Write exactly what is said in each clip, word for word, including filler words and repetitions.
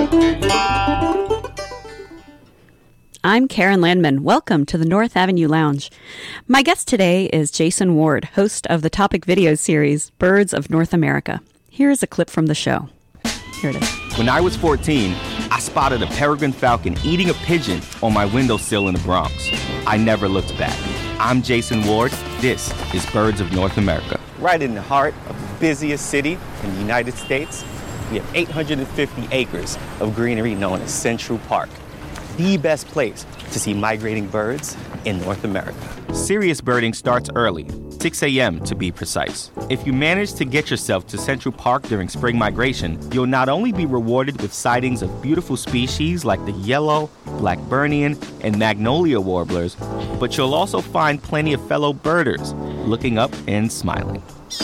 I'm Karen Landman. Welcome to the North Avenue Lounge. My guest today is Jason Ward, host of the Topic video series, Birds of North America. Here is a clip from the show. Here it is. When I was fourteen, I spotted a peregrine falcon eating a pigeon on my windowsill in the Bronx. I never looked back. I'm Jason Ward. This is Birds of North America. Right in the heart of the busiest city in the United States, we have eight hundred fifty acres of greenery known as Central Park. The best place to see migrating birds in North America. Serious birding starts early, six a.m. to be precise. If you manage to get yourself to Central Park during spring migration, you'll not only be rewarded with sightings of beautiful species like the yellow, Blackburnian, and magnolia warblers, but you'll also find plenty of fellow birders looking up and smiling.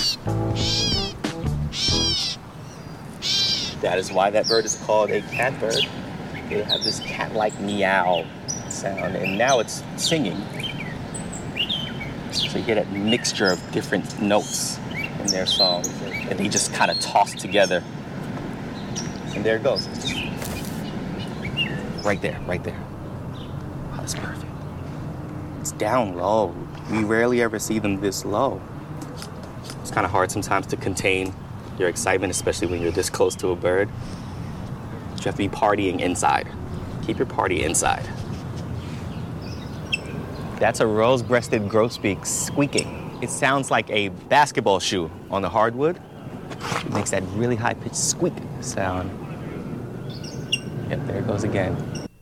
That is why that bird is called a catbird. They have this cat-like meow sound, and now it's singing. So you get a mixture of different notes in their songs, and they just kind of toss together. And there it goes. Right there, right there. Oh, that's perfect. It's down low. We rarely ever see them this low. It's kind of hard sometimes to contain your excitement, especially when you're this close to a bird. You have to be partying inside. Keep your party inside. That's a rose-breasted grosbeak squeaking. It sounds like a basketball shoe on the hardwood. It makes that really high-pitched squeak sound. Yep, there it goes again.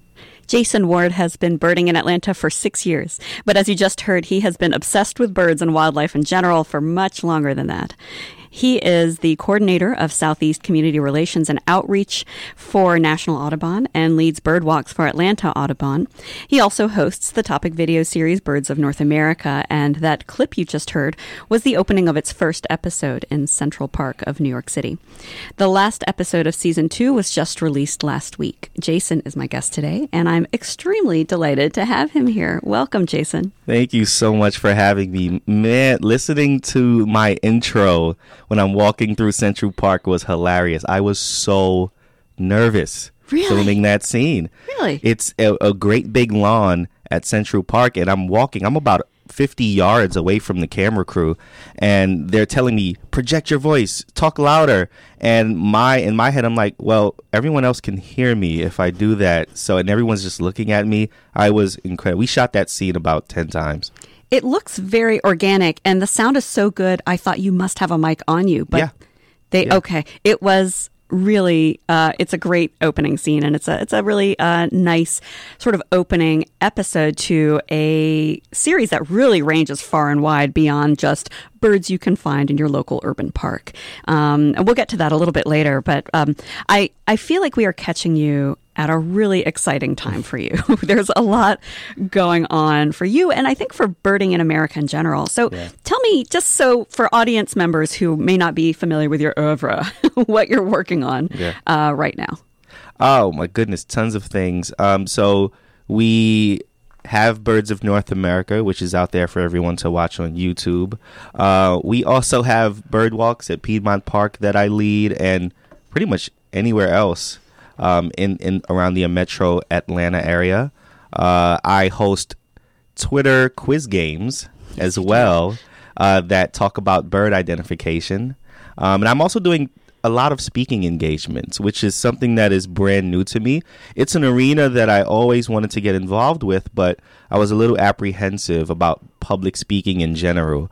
Jason Ward has been birding in Atlanta for six years, but as you just heard, he has been obsessed with birds and wildlife in general for much longer than that. He is the coordinator of Southeast Community Relations and Outreach for National Audubon and leads bird walks for Atlanta Audubon. He also hosts the Topic video series Birds of North America, and that clip you just heard was the opening of its first episode in Central Park of New York City. The last episode of season two was just released last week. Jason is my guest today, and I'm extremely delighted to have him here. Welcome, Jason. Thank you so much for having me. Man, listening to my intro when I'm walking through Central Park was hilarious. I was so nervous really? filming that scene. Really? It's a, a great big lawn at Central Park, and I'm walking. I'm about fifty yards away from the camera crew, and they're telling me, project your voice, talk louder. And my in my head, I'm like, well, everyone else can hear me if I do that. So, and everyone's just looking at me. I was incredible. We shot that scene about ten times. It looks very organic, and the sound is so good, I thought you must have a mic on you. But yeah. they yeah. okay. It was really, uh, it's a great opening scene, and it's a it's a really uh, nice sort of opening episode to a series that really ranges far and wide beyond just birds you can find in your local urban park. Um, and we'll get to that a little bit later, but um, I, I feel like we are catching you at a really exciting time for you. There's a lot going on for you, and I think for birding in America in general. So yeah. Tell me, just so for audience members who may not be familiar with your oeuvre, what you're working on yeah. uh, right now. Oh, my goodness, tons of things. Um, so we have Birds of North America, which is out there for everyone to watch on YouTube. Uh, we also have bird walks at Piedmont Park that I lead, and pretty much anywhere else um, in, in around the metro Atlanta area. Uh, I host Twitter quiz games as well uh, that talk about bird identification. Um, and I'm also doing a lot of speaking engagements, which is something that is brand new to me. It's an arena that I always wanted to get involved with, but I was a little apprehensive about public speaking in general.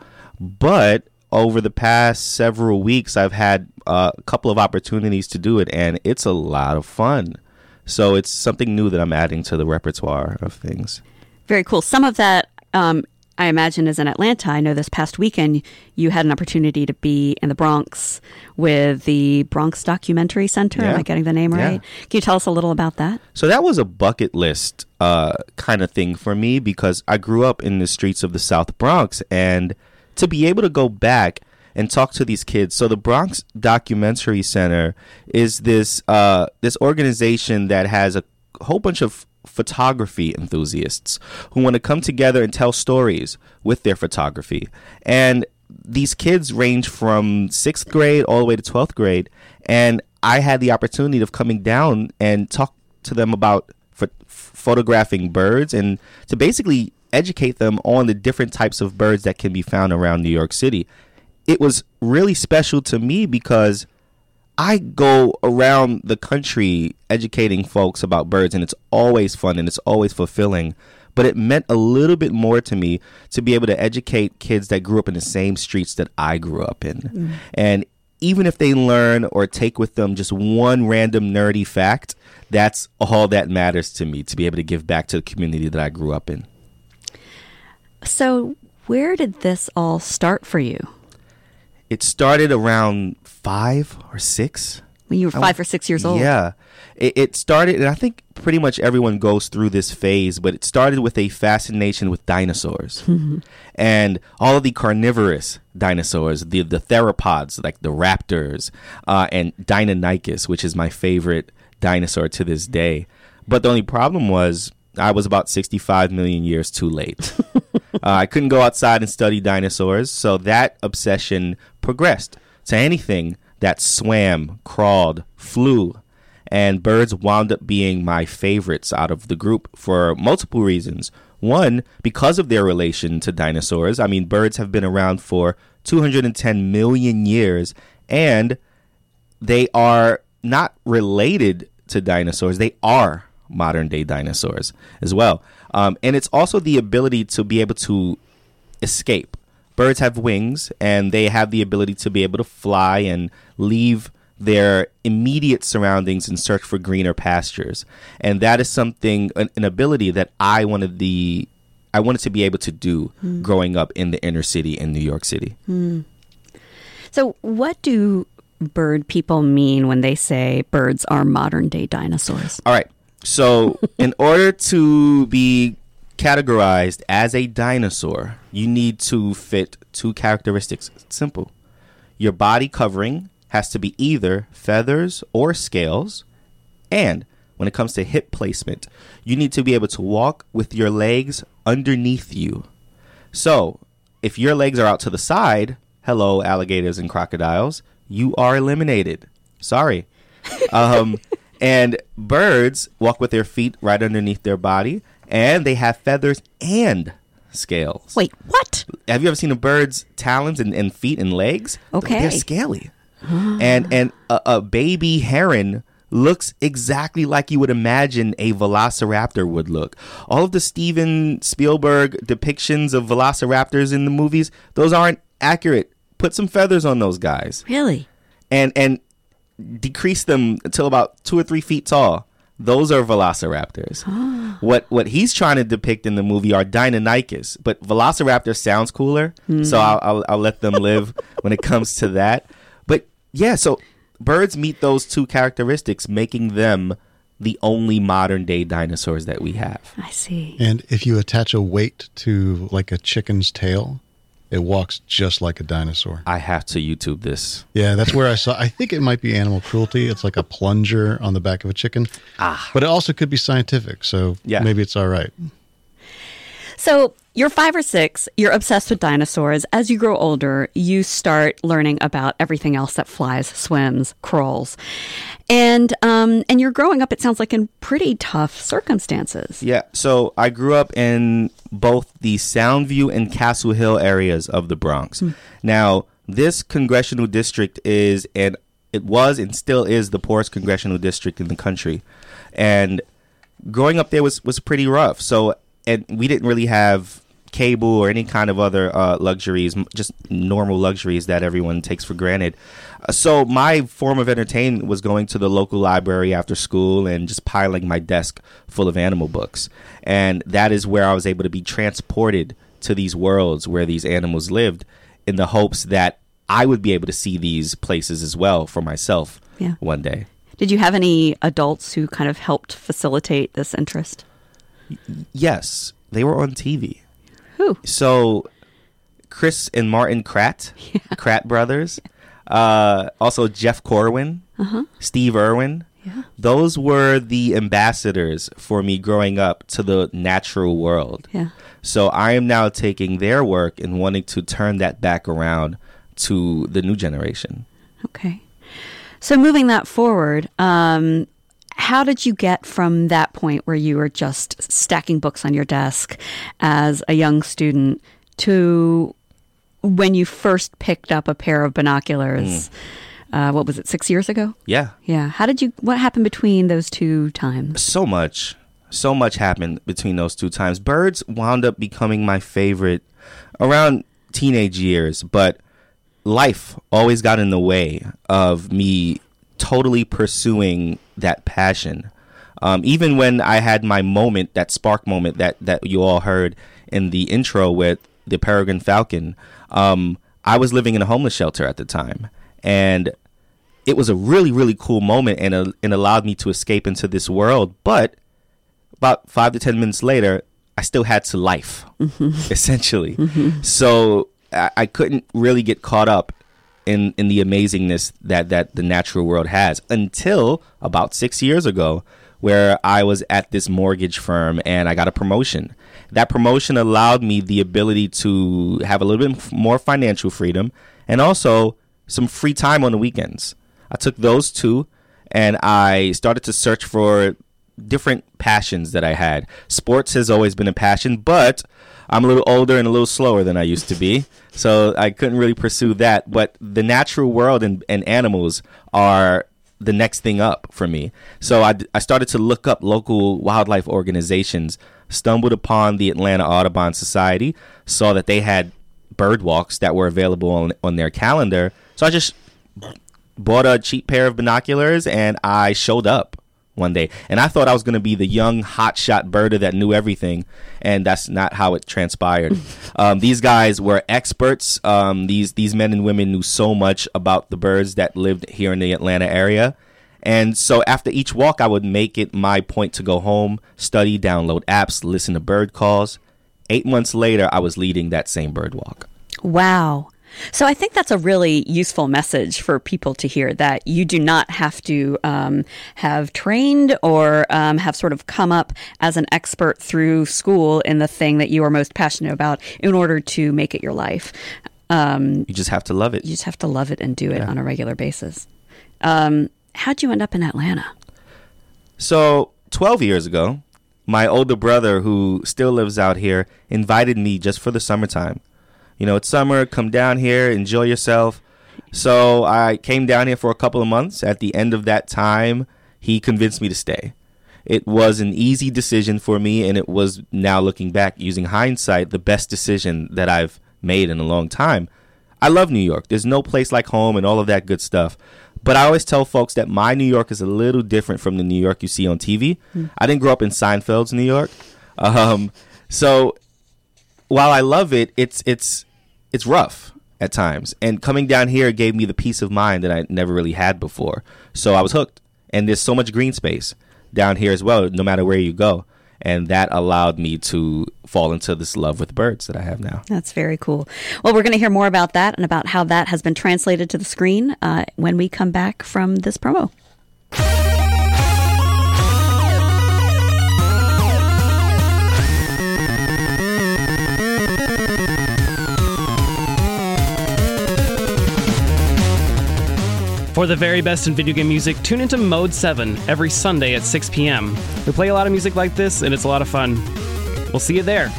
But over the past several weeks, I've had uh, a couple of opportunities to do it, and it's a lot of fun. So it's something new that I'm adding to the repertoire of things. Very cool. Some of that, um, I imagine, is in Atlanta. I know this past weekend you had an opportunity to be in the Bronx with the Bronx Documentary Center. Yeah. Am I getting the name right? Yeah. Can you tell us a little about that? So that was a bucket list uh, kind of thing for me, because I grew up in the streets of the South Bronx, and to be able to go back and talk to these kids. So the Bronx Documentary Center is this uh, this organization that has a whole bunch of photography enthusiasts who want to come together and tell stories with their photography. And these kids range from sixth grade all the way to twelfth grade. And I had the opportunity of coming down and talk to them about ph- photographing birds and to basically educate them on the different types of birds that can be found around New York City. It was really special to me because I go around the country educating folks about birds, and it's always fun and it's always fulfilling. But it meant a little bit more to me to be able to educate kids that grew up in the same streets that I grew up in. Mm. And even if they learn or take with them just one random nerdy fact, that's all that matters to me, to be able to give back to the community that I grew up in. So where did this all start for you? It started around five or six. When you were five or six years old? Yeah. It, it started, and I think pretty much everyone goes through this phase, but it started with a fascination with dinosaurs. Mm-hmm. And all of the carnivorous dinosaurs, the, the theropods, like the raptors, uh, and Deinonychus, which is my favorite dinosaur to this day. But the only problem was I was about sixty-five million years too late. uh, I couldn't go outside and study dinosaurs, so that obsession progressed to anything that swam, crawled, flew, and birds wound up being my favorites out of the group for multiple reasons. One, because of their relation to dinosaurs. I mean, birds have been around for two hundred ten million years, and they are not related to dinosaurs. They are modern day dinosaurs as well. Um, and it's also the ability to be able to escape. Birds have wings, and they have the ability to be able to fly and leave their immediate surroundings and search for greener pastures. And that is something, an, an ability that I wanted the, I wanted to be able to do mm. growing up in the inner city in New York City. Mm. So what do bird people mean when they say birds are modern day dinosaurs? All right. So in order to be categorized as a dinosaur, you need to fit two characteristics. It's simple. Your body covering has to be either feathers or scales. And when it comes to hip placement, you need to be able to walk with your legs underneath you. So if your legs are out to the side, hello, alligators and crocodiles, you are eliminated. Sorry. Um, and birds walk with their feet right underneath their body, and they have feathers and scales. Wait, what? Have you ever seen a bird's talons and, and feet and legs? Okay. They're scaly. and and a, a baby heron looks exactly like you would imagine a velociraptor would look. All of the Steven Spielberg depictions of velociraptors in the movies, those aren't accurate. Put some feathers on those guys. Really? And and decrease them until about two or three feet tall. Those are velociraptors. what what he's trying to depict in the movie are Deinonychus, but velociraptor sounds cooler, mm. so I'll, I'll I'll let them live when it comes to that. But yeah, so birds meet those two characteristics, making them the only modern day dinosaurs that we have. I see. And if you attach a weight to like a chicken's tail, it walks just like a dinosaur. I have to YouTube this. Yeah, that's where I saw. I think it might be animal cruelty. It's like a plunger on the back of a chicken. Ah. But it also could be scientific, so yeah. Maybe it's all right. So you're five or six, you're obsessed with dinosaurs. As you grow older, you start learning about everything else that flies, swims, crawls. And um, and you're growing up, it sounds like, in pretty tough circumstances. Yeah, so I grew up in both the Soundview and Castle Hill areas of the Bronx. Hmm. Now, this congressional district is, and it was and still is, the poorest congressional district in the country. And growing up there was, was pretty rough. So, and we didn't really have cable or any kind of other uh, luxuries, just normal luxuries that everyone takes for granted. Uh, so my form of entertainment was going to the local library after school and just piling my desk full of animal books. And that is where I was able to be transported to these worlds where these animals lived, in the hopes that I would be able to see these places as well for myself yeah. one day. Did you have any adults who kind of helped facilitate this interest? Yes, they were on T V. Who? So, Chris and Martin Kratt, yeah. Kratt brothers. Uh, also, Jeff Corwin, uh-huh. Steve Irwin. Yeah. Those were the ambassadors for me growing up to the natural world. Yeah. So I am now taking their work and wanting to turn that back around to the new generation. Okay. So moving that forward, um, how did you get from that point where you were just stacking books on your desk as a young student to when you first picked up a pair of binoculars? Mm. Uh, what was it, six years ago? Yeah. Yeah. How did you, what happened between those two times? So much. So much happened between those two times. Birds wound up becoming my favorite around teenage years, but life always got in the way of me totally pursuing that passion. Um, even when I had my moment, that spark moment that, that you all heard in the intro with the peregrine falcon, um, I was living in a homeless shelter at the time. And it was a really, really cool moment and, uh, and allowed me to escape into this world. But about five to ten minutes later, I still had to life, mm-hmm. essentially. Mm-hmm. So I, I couldn't really get caught up in in the amazingness that that the natural world has until about six years ago, where I was at this mortgage firm and I got a promotion. That promotion allowed me the ability to have a little bit more financial freedom and also some free time on the weekends. I took those two and I started to search for different passions that I had. Sports has always been a passion, but I'm a little older and a little slower than I used to be, so I couldn't really pursue that. But the natural world and, and animals are the next thing up for me. So I, I started to look up local wildlife organizations, stumbled upon the Atlanta Audubon Society, saw that they had bird walks that were available on, on their calendar. So I just bought a cheap pair of binoculars and I showed up one day. And I thought I was going to be the young hotshot birder that knew everything. And that's not how it transpired. um, these guys were experts. Um, these these men and women knew so much about the birds that lived here in the Atlanta area. And so after each walk, I would make it my point to go home, study, download apps, listen to bird calls. Eight months later, I was leading that same bird walk. Wow. So I think that's a really useful message for people to hear, that you do not have to um, have trained or um, have sort of come up as an expert through school in the thing that you are most passionate about in order to make it your life. Um, you just have to love it. You just have to love it and do it yeah. on a regular basis. Um, how'd you end up in Atlanta? So twelve years ago, my older brother, who still lives out here, invited me just for the summertime. You know, it's summer, come down here, enjoy yourself. So I came down here for a couple of months. At the end of that time, he convinced me to stay. It was an easy decision for me, and it was, now looking back, using hindsight, the best decision that I've made in a long time. I love New York. There's no place like home and all of that good stuff. But I always tell folks that my New York is a little different from the New York you see on T V. Mm. I didn't grow up in Seinfeld's New York. Um, so while I love it, it's it's it's rough at times. And coming down here gave me the peace of mind that I never really had before. So I was hooked. And there's so much green space down here as well, no matter where you go. And that allowed me to fall into this love with birds that I have now. That's very cool. Well, we're going to hear more about that and about how that has been translated to the screen uh, when we come back from this promo. For the very best in video game music, tune into Mode seven every Sunday at six p.m. We play a lot of music like this, and it's a lot of fun. We'll see you there.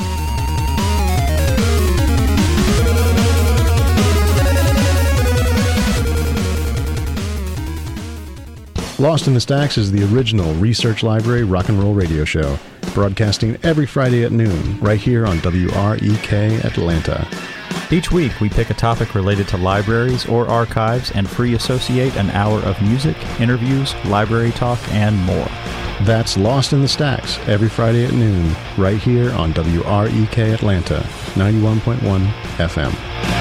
Lost in the Stacks is the original Research Library rock and roll radio show, broadcasting every Friday at noon, right here on W R E K Atlanta. Each week, we pick a topic related to libraries or archives and free associate an hour of music, interviews, library talk, and more. That's Lost in the Stacks, every Friday at noon, right here on W R E K Atlanta, ninety-one point one F M.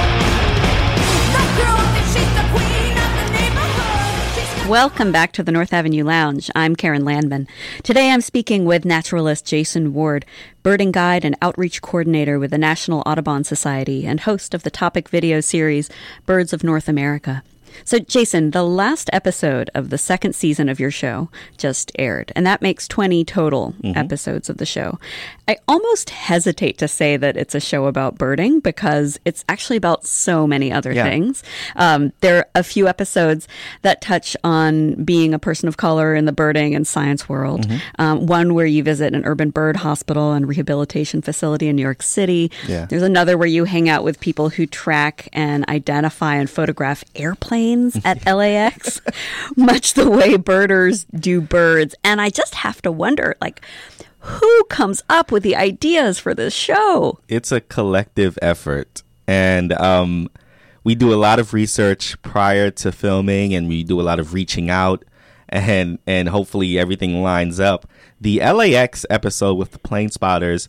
Welcome back to the North Avenue Lounge. I'm Karen Landman. Today I'm speaking with naturalist Jason Ward, birding guide and outreach coordinator with the National Audubon Society and host of the topic video series Birds of North America. So, Jason, the last episode of the second season of your show just aired, and that makes twenty total mm-hmm. episodes of the show. I almost hesitate to say that it's a show about birding because it's actually about so many other yeah. things. Um, there are a few episodes that touch on being a person of color in the birding and science world. Mm-hmm. Um, one where you visit an urban bird hospital and rehabilitation facility in New York City. Yeah. There's another where you hang out with people who track and identify and photograph airplanes at L A X, much the way birders do birds. And I just have to wonder, like, who comes up with the ideas for this show? It's a collective effort. And um, we do a lot of research prior to filming, and we do a lot of reaching out, and and hopefully everything lines up. The L A X episode with the plane spotters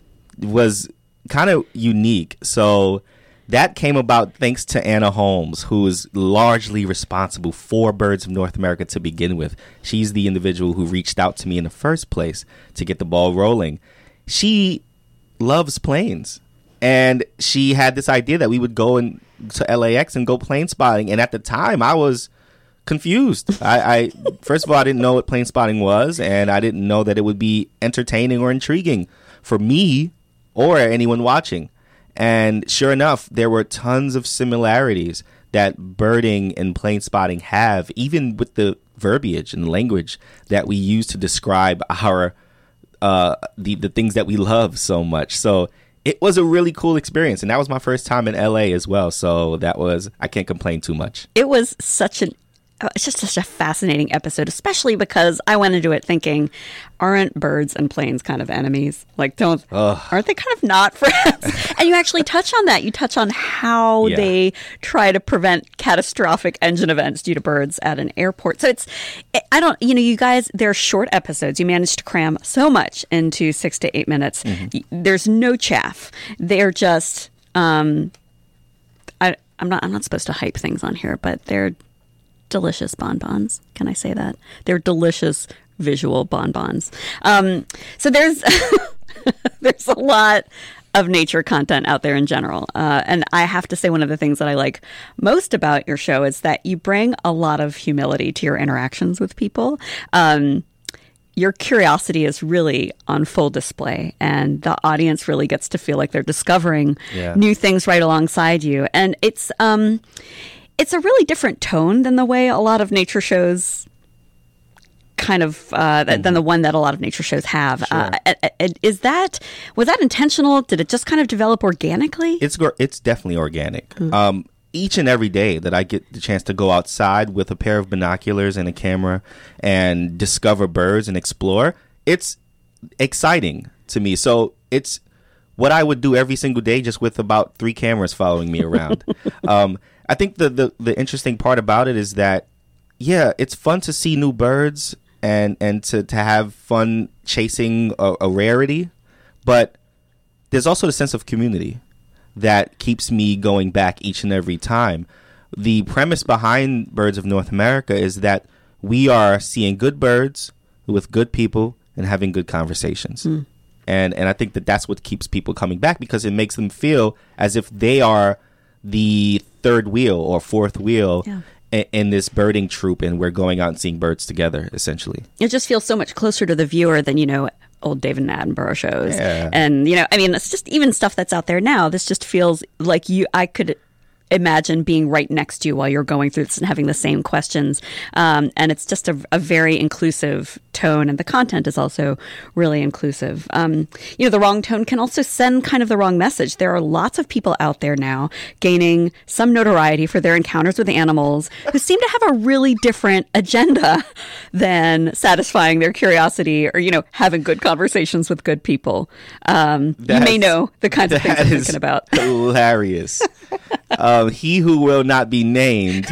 was kind of unique. So that came about thanks to Anna Holmes, who is largely responsible for Birds of North America to begin with. She's the individual who reached out to me in the first place to get the ball rolling. She loves planes, and she had this idea that we would go in to L A X and go plane spotting. And at the time, I was confused. I, I first of all, I didn't know what plane spotting was, and I didn't know that it would be entertaining or intriguing for me or anyone watching. And sure enough, there were tons of similarities that birding and plane spotting have, even with the verbiage and language that we use to describe our uh, the the things that we love so much. So it was a really cool experience, and that was my first time in L A as well. So that was, I can't complain too much. It was such an It's just such a fascinating episode, especially because I went into it thinking, aren't birds and planes kind of enemies? Like, don't, Ugh. aren't they kind of not friends? And you actually touch on that. You touch on how yeah. they try to prevent catastrophic engine events due to birds at an airport. So it's, I don't, you know, you guys, they're short episodes. You managed to cram so much into six to eight minutes. Mm-hmm. There's no chaff. They're just, um, I, I'm not, I'm not supposed to hype things on here, but they're delicious bonbons. Can I say that? They're delicious visual bonbons. Um, so there's there's a lot of nature content out there in general. Uh, and I have to say one of the things that I like most about your show is that you bring a lot of humility to your interactions with people. Um, your curiosity is really on full display, and the audience really gets to feel like they're discovering yeah. new things right alongside you. And it's... Um, It's a really different tone than the way a lot of nature shows kind of, uh, mm-hmm. than the one that a lot of nature shows have. Sure. Uh, is that, was that intentional? Did it just kind of develop organically? It's it's definitely organic. Mm-hmm. Um, each and every day that I get the chance to go outside with a pair of binoculars and a camera and discover birds and explore, it's exciting to me. So it's what I would do every single day just with about three cameras following me around. um, I think the, the, the interesting part about it is that, yeah, it's fun to see new birds and, and to, to have fun chasing a, a rarity. But there's also the sense of community that keeps me going back each and every time. The premise behind Birds of North America is that we are seeing good birds with good people and having good conversations. Mm. And, and I think that that's what keeps people coming back, because it makes them feel as if they are the third wheel or fourth wheel yeah. in, in this birding troupe, and we're going out and seeing birds together, essentially. It just feels so much closer to the viewer than, you know, old David Attenborough shows. Yeah. And, you know, I mean, it's just even stuff that's out there now. This just feels like you, I could imagine being right next to you while you're going through this and having the same questions. Um, and it's just a, a very inclusive tone, and the content is also really inclusive. Um, you know, the wrong tone can also send kind of the wrong message. There are lots of people out there now gaining some notoriety for their encounters with animals who seem to have a really different agenda than satisfying their curiosity or, you know, having good conversations with good people. Um, you may know the kinds of things I'm thinking about. Hilarious. um, he who will not be named.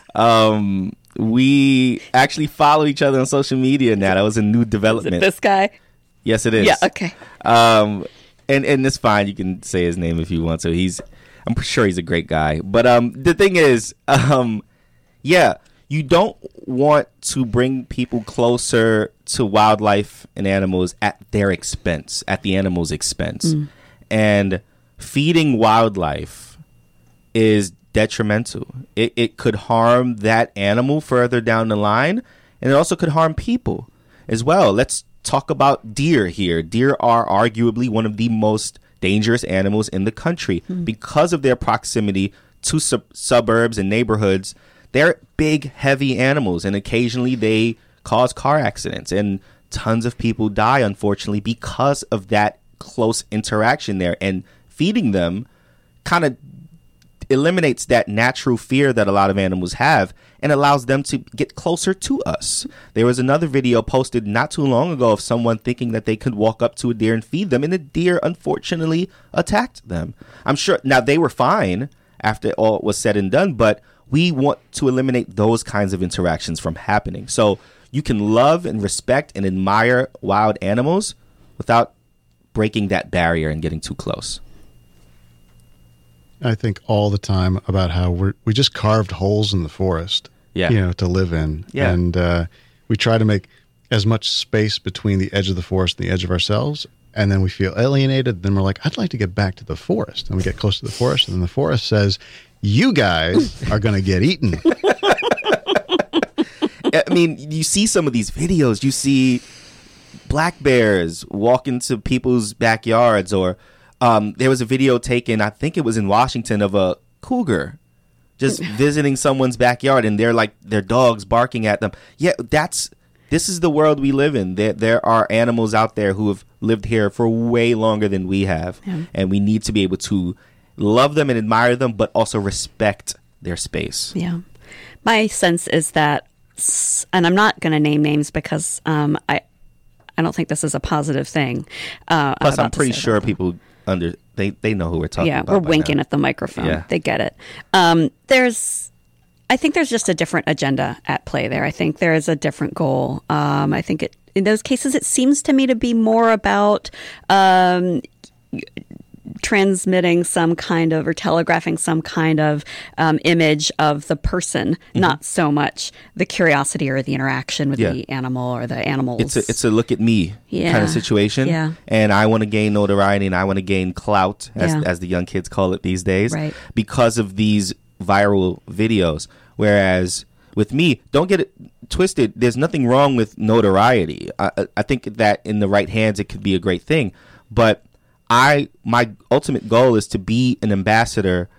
Um, we actually follow each other on social media now. That was a new development. Is it this guy? Yes, it is. Yeah. Okay. Um, and and it's fine. You can say his name if you want to. He's, I'm sure he's a great guy. But um, the thing is, um, yeah, you don't want to bring people closer to wildlife and animals at their expense, at the animal's expense, mm. and feeding wildlife is detrimental. It, it could harm that animal further down the line, and it also could harm people as well. Let's talk about deer here. Deer are arguably one of the most dangerous animals in the country mm. because of their proximity to sub- suburbs and neighborhoods. They're big, heavy animals, and occasionally they cause car accidents, and tons of people die, unfortunately, because of that close interaction there. And feeding them kind of eliminates that natural fear that a lot of animals have and allows them to get closer to us. There was another video posted not too long ago of someone thinking that they could walk up to a deer and feed them, and the deer unfortunately attacked them. I'm sure now they were fine after all was said and done, but we want to eliminate those kinds of interactions from happening. So you can love and respect and admire wild animals without breaking that barrier and getting too close. I think all the time about how we're, we just carved holes in the forest, yeah. you know, to live in. Yeah. And uh, we try to make as much space between the edge of the forest and the edge of ourselves. And then we feel alienated. Then we're like, I'd like to get back to the forest. And we get close to the forest. And then the forest says, you guys are going to get eaten. I mean, you see some of these videos. You see black bears walk into people's backyards, or um, there was a video taken, I think it was in Washington, of a cougar just visiting someone's backyard, and they're like their dogs barking at them. Yeah, that's this is the world we live in. There, there are animals out there who have lived here for way longer than we have, yeah. and we need to be able to love them and admire them, but also respect their space. Yeah, my sense is that, and I'm not going to name names because um, I, I don't think this is a positive thing. Uh, Plus, I'm, I'm pretty sure people under they, they know who we're talking yeah, about. Yeah, we're winking now. at the microphone. Yeah. They get it. Um, there's, I think there's just a different agenda at play there. I think there is a different goal. Um, I think it, in those cases, it seems to me to be more about um, transmitting some kind of or telegraphing some kind of um, image of the person, mm-hmm. not so much the curiosity or the interaction with yeah. the animal or the animals. It's a, it's a look at me yeah. kind of situation. Yeah. And I want to gain notoriety and I want to gain clout, as, yeah. as the young kids call it these days, right. because of these viral videos. Whereas with me, don't get it twisted, there's nothing wrong with notoriety. I, I think that in the right hands, it could be a great thing. But I my ultimate goal is to be an ambassador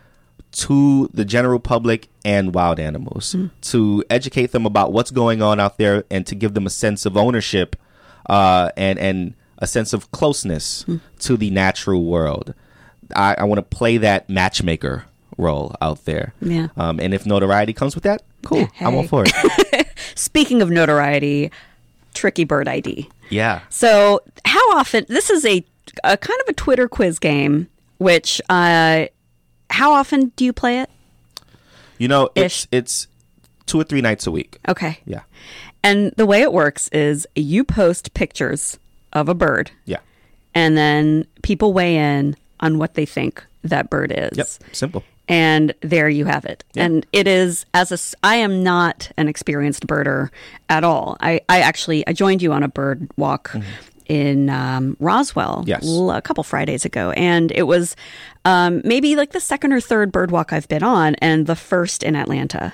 to the general public and wild animals, mm. to educate them about what's going on out there and to give them a sense of ownership uh, and, and a sense of closeness mm. to the natural world. I, I want to play that matchmaker role out there. Yeah. Um, and if notoriety comes with that, cool. Yeah, hey. I'm all for it. Speaking of notoriety, Tricky Bird I D. Yeah. So how often, this is a a kind of a Twitter quiz game, which uh, how often do you play it? You know, it's Ish. it's two or three nights a week. Okay. Yeah. And the way it works is you post pictures of a bird. Yeah. And then people weigh in on what they think that bird is. Yep. Simple. And there you have it. Yeah. And it is, as a, I am not an experienced birder at all. I, I actually, I joined you on a bird walk mm-hmm. in um, Roswell yes. l- a couple Fridays ago. And it was um, maybe like the second or third bird walk I've been on and the first in Atlanta.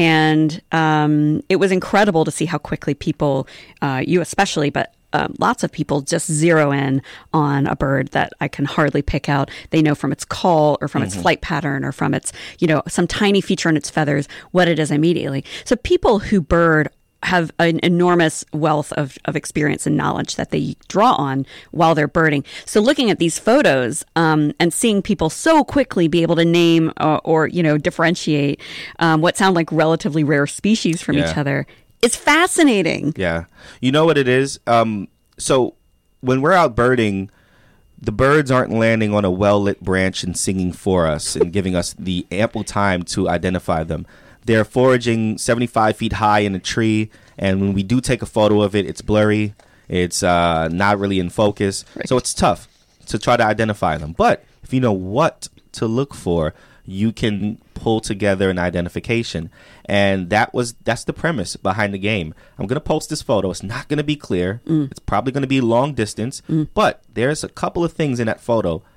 And um, it was incredible to see how quickly people, uh, you especially, but Um, lots of people just zero in on a bird that I can hardly pick out. They know from its call or from mm-hmm. its flight pattern or from its, you know, some tiny feature on its feathers, what it is immediately. So people who bird have an enormous wealth of, of experience and knowledge that they draw on while they're birding. So looking at these photos um, and seeing people so quickly be able to name or, or you know, differentiate um, what sound like relatively rare species from yeah. each other, it's fascinating. Yeah. You know what it is? Um, so when we're out birding, the birds aren't landing on a well-lit branch and singing for us and giving us the ample time to identify them. They're foraging seventy-five feet high in a tree, and when we do take a photo of it, it's blurry. It's uh, not really in focus. Right. So it's tough to try to identify them. But if you know what to look for, you can pull together an identification. And that was that's the premise behind the game. I'm going to post this photo. It's not going to be clear. Mm. It's probably going to be long distance. Mm. But there's a couple of things in that photo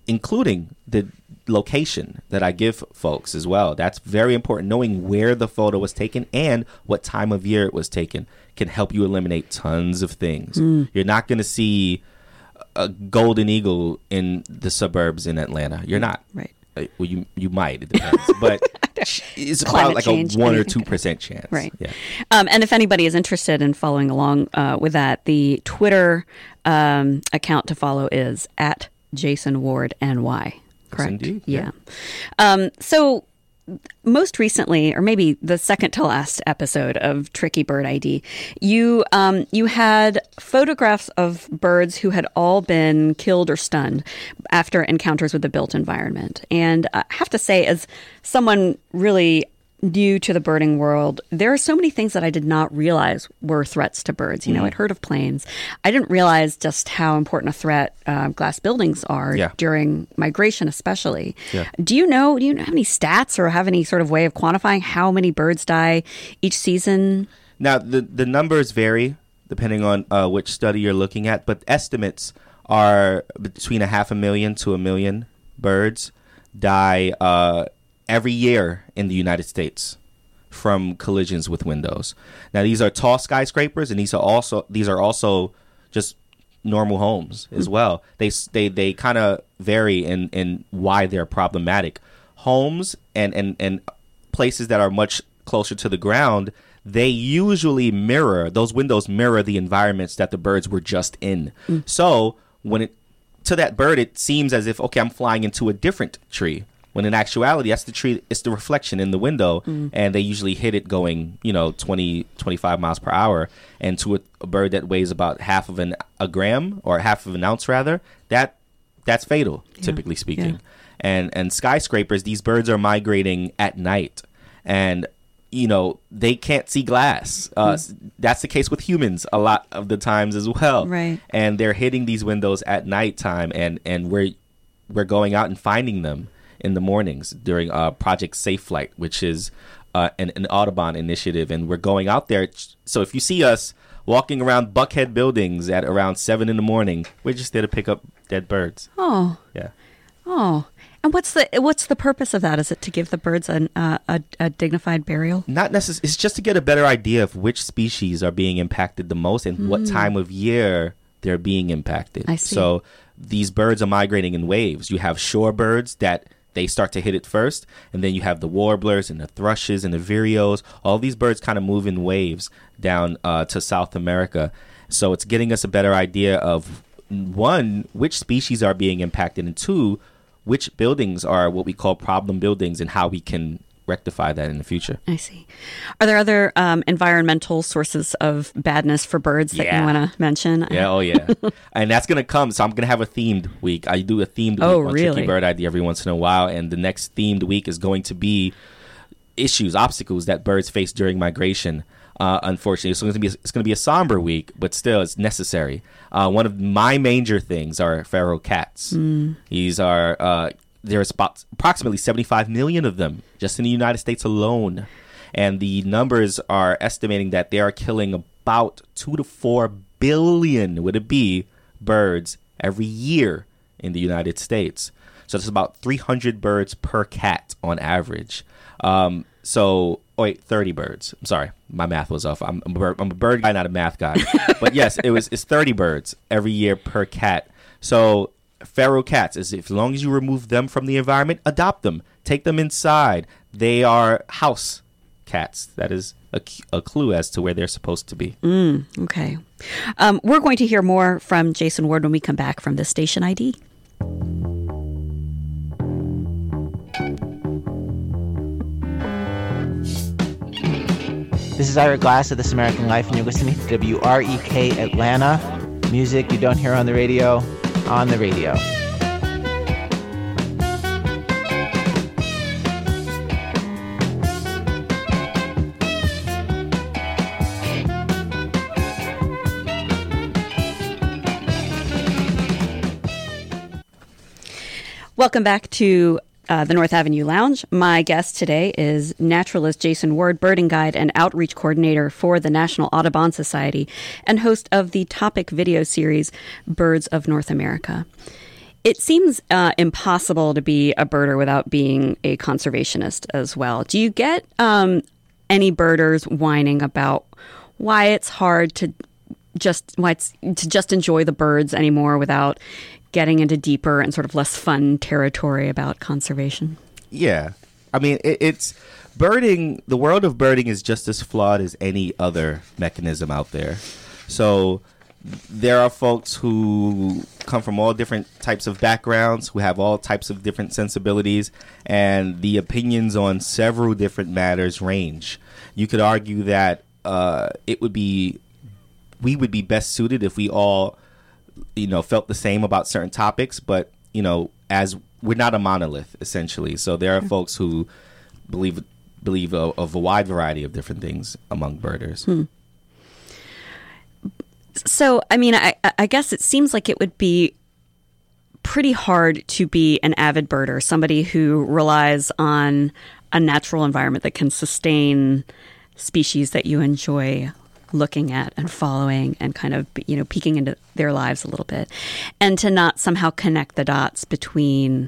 including the location that I give folks as well. That's very important. Knowing where the photo was taken and what time of year it was taken can help you eliminate tons of things. Mm. You're not going to see a golden eagle in the suburbs in Atlanta. You're not. Right. Uh, Well, you you might. It depends. But it's Climate about like change, a one or anything two could- percent chance. Right. Yeah. Um, and if anybody is interested in following along uh, with that, the Twitter um, account to follow is at Jason Ward N Y. Correct. indeed. Yeah. Um, so most recently, or maybe the second to last episode of Tricky Bird I D, you um, you had photographs of birds who had all been killed or stunned after encounters with the built environment. And I have to say, as someone really new to the birding world, there are so many things that I did not realize were threats to birds. You know, I'd heard of planes. I didn't realize just how important a threat uh, glass buildings are Yeah. during migration, especially. Yeah. Do you know? Do you have any stats or have any sort of way of quantifying how many birds die each season? Now, the, the numbers vary depending on uh, which study you're looking at, but estimates are between a half a million to a million birds die uh, every year in the United States from collisions with windows. Now, these are tall skyscrapers, and these are also these are also just normal homes as well. They they they kind of vary in in why they're problematic. Homes and and and places that are much closer to the ground, they usually mirror, those windows mirror the environments that the birds were just in. Mm. So when it, to that bird, it seems as if, okay, I'm flying into a different tree. When in actuality, that's the tree, it's the reflection in the window. Mm. And they usually hit it going, you know, twenty, twenty-five miles per hour. And to a, a bird that weighs about half of an, a gram or half of an ounce rather, that that's fatal, yeah. typically speaking. Yeah. And, and skyscrapers, these birds are migrating at night. And you know, they can't see glass. Uh, mm. That's the case with humans a lot of the times as well. Right. And they're hitting these windows at nighttime, and, and we're we're going out and finding them in the mornings during uh, Project Safe Flight, which is uh, an, an Audubon initiative. And we're going out there. So if you see us walking around Buckhead buildings at around seven in the morning, we're just there to pick up dead birds. Oh. Yeah. Oh. And what's the what's the purpose of that? Is it to give the birds an, uh, a, a dignified burial? Not necessarily. It's just to get a better idea of which species are being impacted the most and mm. what time of year they're being impacted. I see. So these birds are migrating in waves. You have shorebirds that they start to hit it first, and then you have the warblers and the thrushes and the vireos. All these birds kind of move in waves down uh, to South America. So it's getting us a better idea of, one, which species are being impacted, and two, which buildings are what we call problem buildings and how we can rectify that in the future. I see. Are there other um, environmental sources of badness for birds that yeah. you want to mention? Yeah, oh yeah. And that's going to come. So I'm going to have a themed week. I do a themed oh, week on really? Tricky Bird I D every once in a while. And the next themed week is going to be issues, obstacles that birds face during migration. Uh, unfortunately, so it's going to be a, it's going to be a somber week, but still, it's necessary. Uh, one of my major things are feral cats. Mm. These are uh, there's about approximately seventy-five million of them just in the United States alone, and the numbers are estimating that they are killing about two to four billion, would it be, birds every year in the United States. So it's about three hundred birds per cat on average. Um, so, oh wait, thirty birds. I'm sorry, my math was off. I'm, I'm, a, bird, I'm a bird guy, not a math guy. But yes, it was. It's thirty birds every year per cat. So, feral cats, is if, as long as you remove them from the environment, adopt them, take them inside. They are house cats. That is a, a clue as to where they're supposed to be. Mm, okay. Um, we're going to hear more from Jason Ward when we come back from the Station I D. This is Ira Glass of This American Life, and you're listening to W R E K Atlanta. Music you don't hear on the radio, on the radio. Welcome back to Uh, the North Avenue Lounge. My guest today is naturalist Jason Ward, birding guide and outreach coordinator for the National Audubon Society and host of the topic video series Birds of North America. It seems uh, impossible to be a birder without being a conservationist as well. Do you get um, any birders whining about why it's hard to just why it's to just enjoy the birds anymore without getting into deeper and sort of less fun territory about conservation? Yeah, I mean it, it's birding. The world of birding is just as flawed as any other mechanism out there. So there are folks who come from all different types of backgrounds, who have all types of different sensibilities, and the opinions on several different matters range. You could argue that uh, it would be, we would be best suited if we all, you know, felt the same about certain topics, but, you know, as we're not a monolith, essentially. So there are folks who believe believe of, of a wide variety of different things among birders. Hmm. So, I mean, I, I guess it seems like it would be pretty hard to be an avid birder, somebody who relies on a natural environment that can sustain species that you enjoy looking at and following and kind of, you know, peeking into their lives a little bit, and to not somehow connect the dots between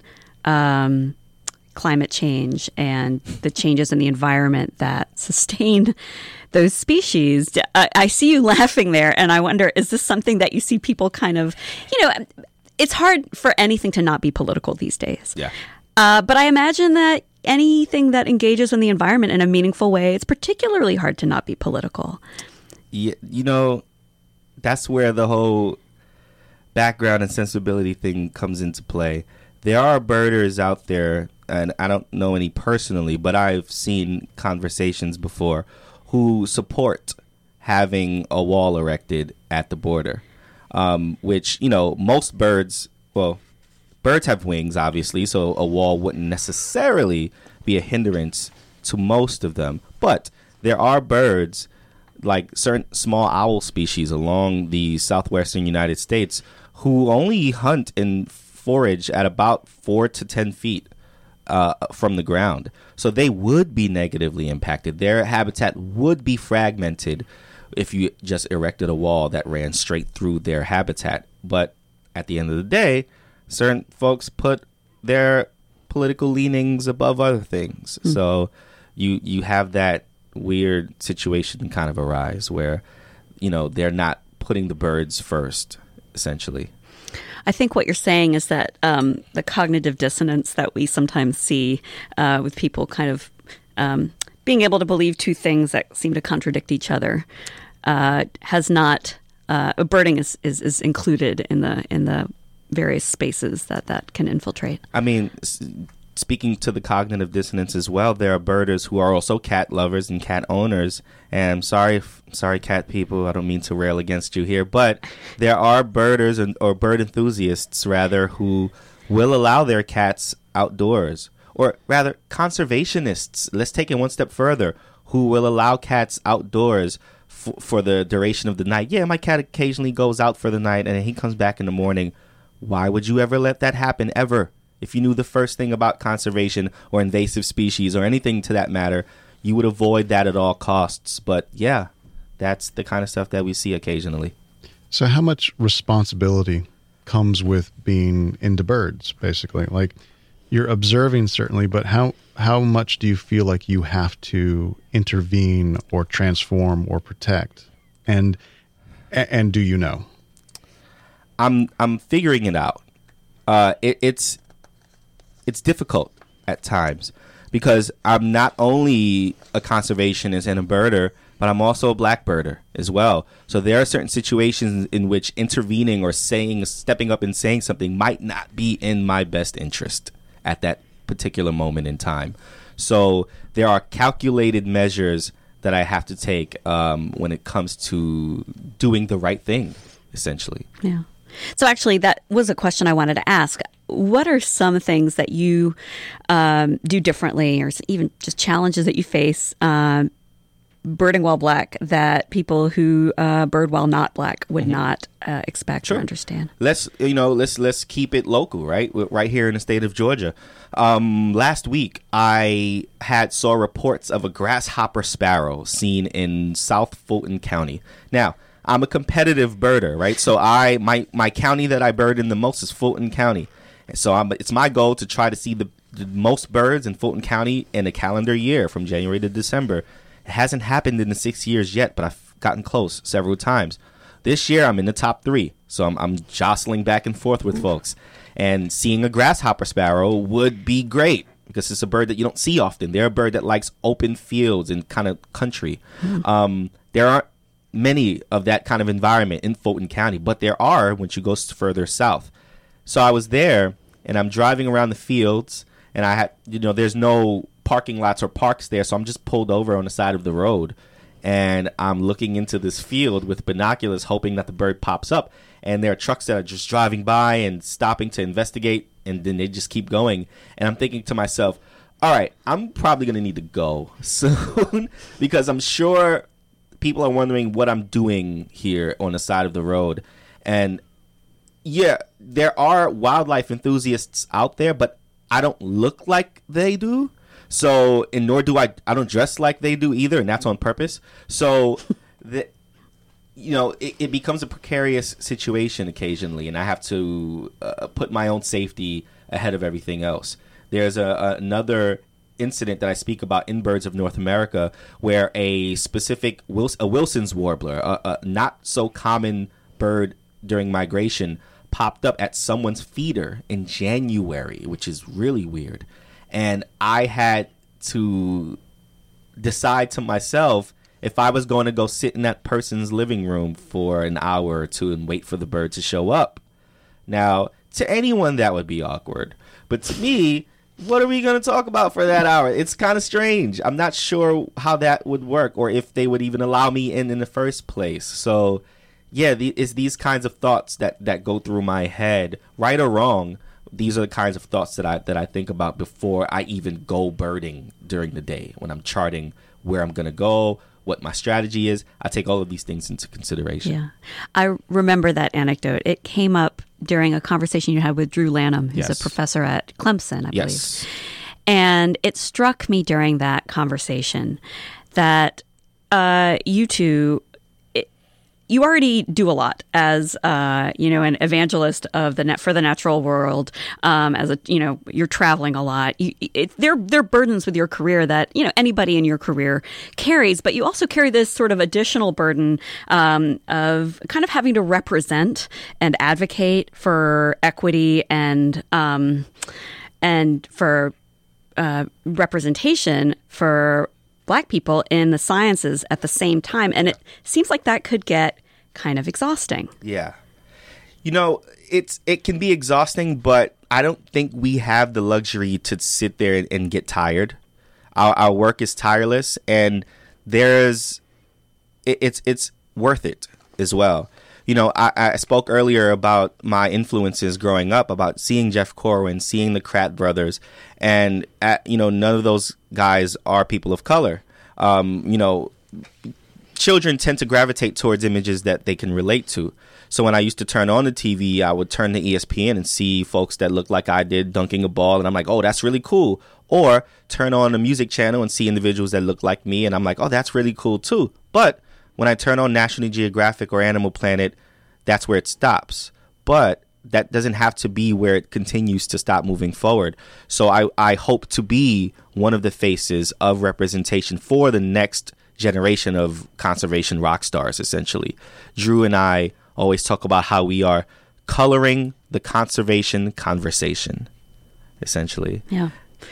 um, climate change and the changes in the environment that sustain those species. I, I see you laughing there, and I wonder, is this something that you see people kind of, you know, it's hard for anything to not be political these days. Yeah. Uh, but I imagine that anything that engages in the environment in a meaningful way, it's particularly hard to not be political. Yeah, you know, that's where the whole background and sensibility thing comes into play. There are birders out there, and I don't know any personally, but I've seen conversations before, who support having a wall erected at the border, um, which, you know, most birds, well, birds have wings, obviously, so a wall wouldn't necessarily be a hindrance to most of them. But there are birds, like certain small owl species along the southwestern United States, who only hunt and forage at about four to ten feet uh, from the ground. So they would be negatively impacted. Their habitat would be fragmented if you just erected a wall that ran straight through their habitat. But at the end of the day, certain folks put their political leanings above other things. Mm. So you you have that weird situation kind of arise where, you know, they're not putting the birds first, essentially. I think what you're saying is that um, the cognitive dissonance that we sometimes see uh, with people kind of um, being able to believe two things that seem to contradict each other uh, has not uh, birding is, is is included in the in the various spaces that that can infiltrate. I mean, speaking to the cognitive dissonance as well, there are birders who are also cat lovers and cat owners. And I'm sorry, sorry, cat people, I don't mean to rail against you here, but there are birders and, or bird enthusiasts, rather, who will allow their cats outdoors. Or rather, conservationists, let's take it one step further, who will allow cats outdoors f- for the duration of the night. Yeah, my cat occasionally goes out for the night and he comes back in the morning. Why would you ever let that happen, ever? If you knew the first thing about conservation or invasive species or anything to that matter, you would avoid that at all costs. But yeah, that's the kind of stuff that we see occasionally. So how much responsibility comes with being into birds, basically? Like, you're observing, certainly, but how how much do you feel like you have to intervene or transform or protect? And and do you know? I'm I'm figuring it out. Uh, it, it's it's difficult at times because I'm not only a conservationist and a birder, but I'm also a black birder as well. So there are certain situations in which intervening or saying, stepping up and saying something might not be in my best interest at that particular moment in time. So there are calculated measures that I have to take um, when it comes to doing the right thing, essentially. Yeah. So actually, that was a question I wanted to ask. What are some things that you um, do differently, or even just challenges that you face um, birding while black that people who uh, bird while not black would mm-hmm. not uh, expect Sure. or understand? Let's you know let's let's keep it local, right? Right here in the state of Georgia. Um, last week, I had saw reports of a grasshopper sparrow seen in South Fulton County. Now, I'm a competitive birder, right? So I my my county that I bird in the most is Fulton County. So I'm, it's my goal to try to see the, the most birds in Fulton County in a calendar year from January to December. It hasn't happened in the six years yet, but I've gotten close several times. This year, I'm in the top three, so I'm, I'm jostling back and forth with folks. And seeing a grasshopper sparrow would be great because it's a bird that you don't see often. They're a bird that likes open fields and kind of country. Mm. Um, there aren't many of that kind of environment in Fulton County, but there are once you go further south. So I was there, and I'm driving around the fields, and I had, you know, there's no parking lots or parks there, so I'm just pulled over on the side of the road, and I'm looking into this field with binoculars, hoping that the bird pops up. And there are trucks that are just driving by and stopping to investigate, and then they just keep going. And I'm thinking to myself, all right, I'm probably going to need to go soon because I'm sure people are wondering what I'm doing here on the side of the road. And yeah, there are wildlife enthusiasts out there, but I don't look like they do. So, and nor do I, I don't dress like they do either, and that's on purpose. So, the, you know, it, it becomes a precarious situation occasionally, and I have to uh, put my own safety ahead of everything else. There's a, a, another incident that I speak about in Birds of North America where a specific, Wils- a Wilson's warbler, a, a not so common bird during migration, popped up at someone's feeder in January, which is really weird. And I had to decide to myself if I was going to go sit in that person's living room for an hour or two and wait for the bird to show up. Now, to anyone, that would be awkward. But to me, what are we going to talk about for that hour? It's kind of strange. I'm not sure how that would work or if they would even allow me in in the first place. So, yeah, the, it's these kinds of thoughts that, that go through my head, right or wrong. These are the kinds of thoughts that I that I think about before I even go birding during the day. When I'm charting where I'm going to go, what my strategy is, I take all of these things into consideration. Yeah. I remember that anecdote. It came up during a conversation you had with Drew Lanham, who's Yes. a professor at Clemson, I Yes. believe. And it struck me during that conversation that uh, you two, it, you already do a lot as, uh, you know, an evangelist of the net for the natural world. Um, as a, you know, you're traveling a lot. You, it, there, there are burdens with your career that, you know, anybody in your career carries, but you also carry this sort of additional burden um, of kind of having to represent and advocate for equity and um, and for uh, representation for Black people in the sciences at the same time. And it seems like that could get kind of exhausting. Yeah. You know, it's it can be exhausting, but I don't think we have the luxury to sit there and, and get tired. Our, our work is tireless, and there's it, it's it's worth it as well. You know, I, I spoke earlier about my influences growing up, about seeing Jeff Corwin, seeing the Kratt brothers, and at, you know, none of those guys are people of color. Um, you know, children tend to gravitate towards images that they can relate to. So when I used to turn on the T V, I would turn to E S P N and see folks that look like I did dunking a ball, and I'm like, oh, that's really cool. Or turn on a music channel and see individuals that look like me, and I'm like, oh, that's really cool too. But when I turn on National Geographic or Animal Planet, that's where it stops. But that doesn't have to be where it continues to stop moving forward. So I, I hope to be one of the faces of representation for the next generation of conservation rock stars, essentially. Drew and I always talk about how we are coloring the conservation conversation, essentially. Yeah.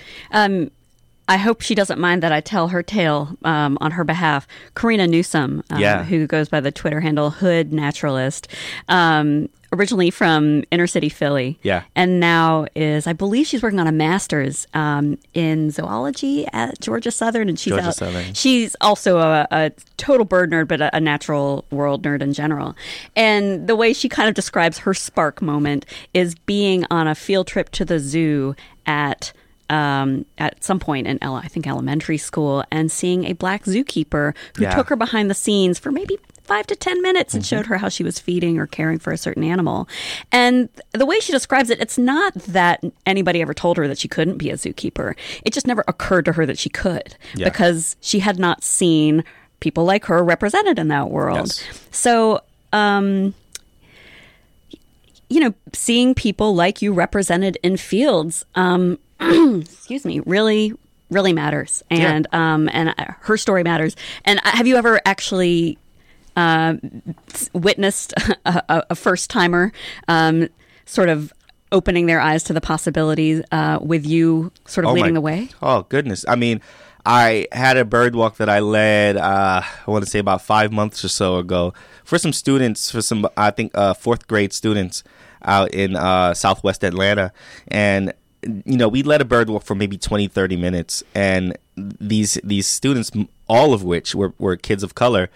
Um, I hope she doesn't mind that I tell her tale um, on her behalf. Karina Newsom, um, Yeah. who goes by the Twitter handle Hood Naturalist, um, originally from inner city Philly. Yeah. And now is, I believe she's working on a master's um, in zoology at Georgia Southern. And she's Georgia out, Southern. She's also a, a total bird nerd, but a, a natural world nerd in general. And the way she kind of describes her spark moment is being on a field trip to the zoo at Um, at some point in, ele- I think, elementary school, and seeing a Black zookeeper who Yeah. took her behind the scenes for maybe five to ten minutes and Mm-hmm. showed her how she was feeding or caring for a certain animal. And the way she describes it, it's not that anybody ever told her that she couldn't be a zookeeper. It just never occurred to her that she could Yeah. because she had not seen people like her represented in that world. Yes. So, um... you know, seeing people like you represented in fields, um, excuse me, really, really matters. And yeah. um, and her story matters. And have you ever actually uh, witnessed a, a first-timer um, sort of opening their eyes to the possibilities uh, with you sort of oh leading my, the way? Oh, goodness. I mean, I had a bird walk that I led, uh, I want to say about five months or so ago for some students, for some, I think, uh, fourth grade students out in uh, Southwest Atlanta. And, you know, we led a bird walk for maybe twenty, thirty minutes. And these these students, all of which were, were kids of color,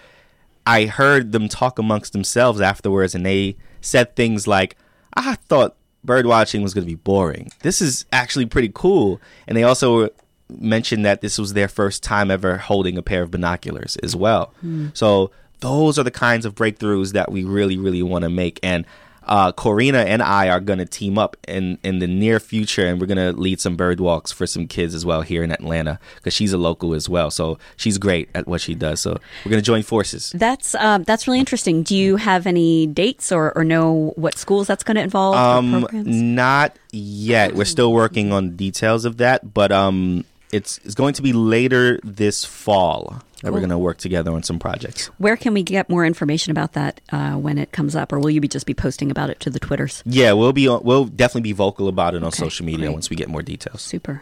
I heard them talk amongst themselves afterwards. And they said things like, I thought bird watching was going to be boring. This is actually pretty cool. And they also mentioned that this was their first time ever holding a pair of binoculars as well. Mm. So those are the kinds of breakthroughs that we really, really want to make. And uh, Corina and I are going to team up in, in the near future, and we're going to lead some bird walks for some kids as well here in Atlanta, because she's a local as well. So she's great at what she does. So we're going to join forces. That's um, that's really interesting. Do you have any dates or, or know what schools that's going to involve? Um, not yet. We're still working on details of that, but um, it's, it's going to be later this fall that cool. we're going to work together on some projects. Where can we get more information about that uh, when it comes up, or will you be just be posting about it to the Twitters? Yeah, we'll be on, we'll definitely be vocal about it on okay, social media great. once we get more details. Super.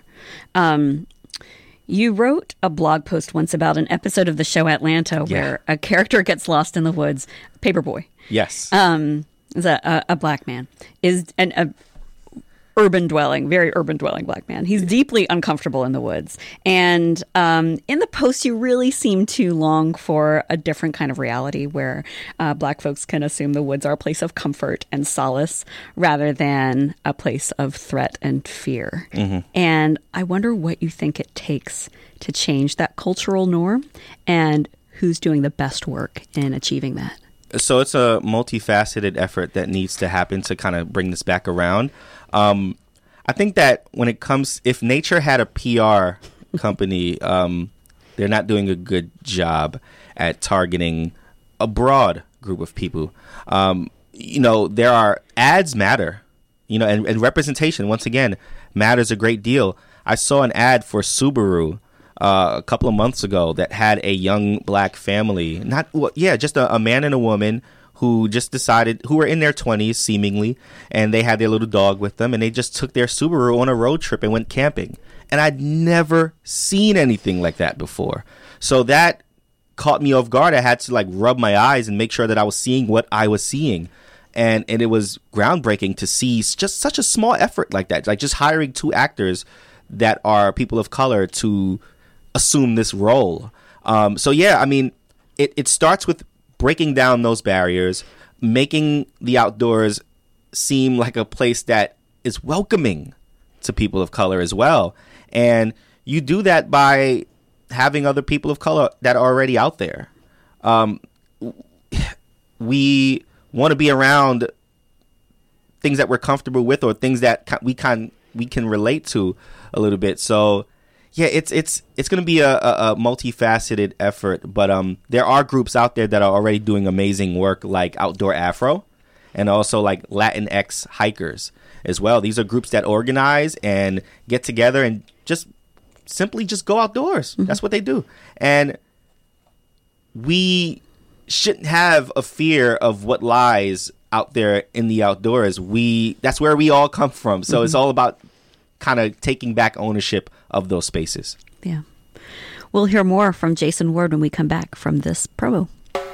Um, you wrote a blog post once about an episode of the show Atlanta yeah. where a character gets lost in the woods. Paperboy. Yes. Um, is a, a, a black man is an a urban dwelling, very urban dwelling black man. He's deeply uncomfortable in the woods. And um, in the post, you really seem to long for a different kind of reality where uh, black folks can assume the woods are a place of comfort and solace rather than a place of threat and fear. Mm-hmm. And I wonder what you think it takes to change that cultural norm and who's doing the best work in achieving that. So it's a multifaceted effort that needs to happen to kind of bring this back around. Um, I think that when it comes, if nature had a P R company, um, they're not doing a good job at targeting a broad group of people. Um, you know, there are ads matter, you know, and, and representation, once again, matters a great deal. I saw an ad for Subaru uh, a couple of months ago that had a young black family, not, well, yeah, just a, a man and a woman who just decided, who were in their twenties seemingly, and they had their little dog with them, and they just took their Subaru on a road trip and went camping. And I'd never seen anything like that before. So that caught me off guard. I had to like rub my eyes and make sure that I was seeing what I was seeing. And and it was groundbreaking to see just such a small effort like that, like just hiring two actors that are people of color to assume this role. Um, so, yeah, I mean, it, it starts with breaking down those barriers, making the outdoors seem like a place that is welcoming to people of color as well. And you do that by having other people of color that are already out there. Um, we want to be around things that we're comfortable with or things that we can we can relate to a little bit. So yeah, it's it's it's going to be a, a, a multifaceted effort, but um, there are groups out there that are already doing amazing work, like Outdoor Afro, and also like Latinx hikers as well. These are groups that organize and get together and just simply just go outdoors. Mm-hmm. That's what they do, and we shouldn't have a fear of what lies out there in the outdoors. We that's where we all come from. So mm-hmm. it's all about kind of taking back ownership of those spaces. Yeah. We'll hear more from Jason Ward when we come back from this promo.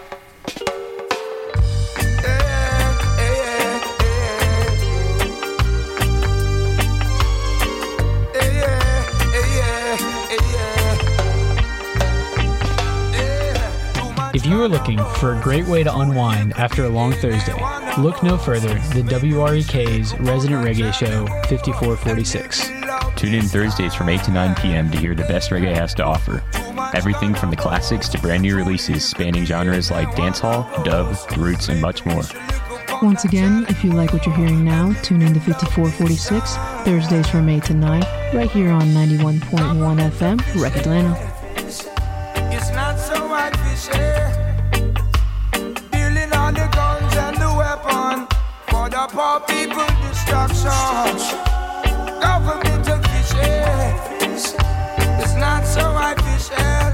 If you are looking for a great way to unwind after a long Thursday, look no further than W R E K's Resident Reggae Show fifty-four forty-six. Tune in Thursdays from eight to nine p.m. to hear the best reggae has to offer. Everything from the classics to brand new releases spanning genres like dancehall, dub, roots, and much more. Once again, if you like what you're hearing now, tune in to fifty-four forty-six, Thursdays from eight to nine, right here on ninety-one point one F M, Rec Atlanta. It's not so hard to share. Building all the guns and the weapon for the the poor people destruction. Government officials, it's not so official.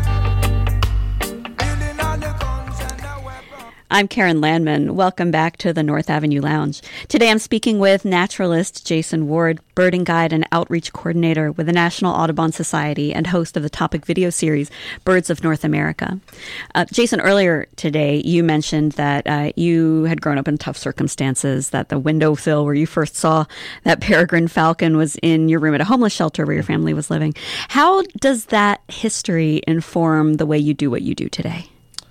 Building all the guns and the weapons. I'm Karen Landman. Welcome back to the North Avenue Lounge. Today I'm speaking with naturalist Jason Ward, birding guide and outreach coordinator with the National Audubon Society and host of the topic video series, Birds of North America. Uh, Jason, earlier today you mentioned that uh, you had grown up in tough circumstances, that the windowsill where you first saw that peregrine falcon was in your room at a homeless shelter where your family was living. How does that history inform the way you do what you do today?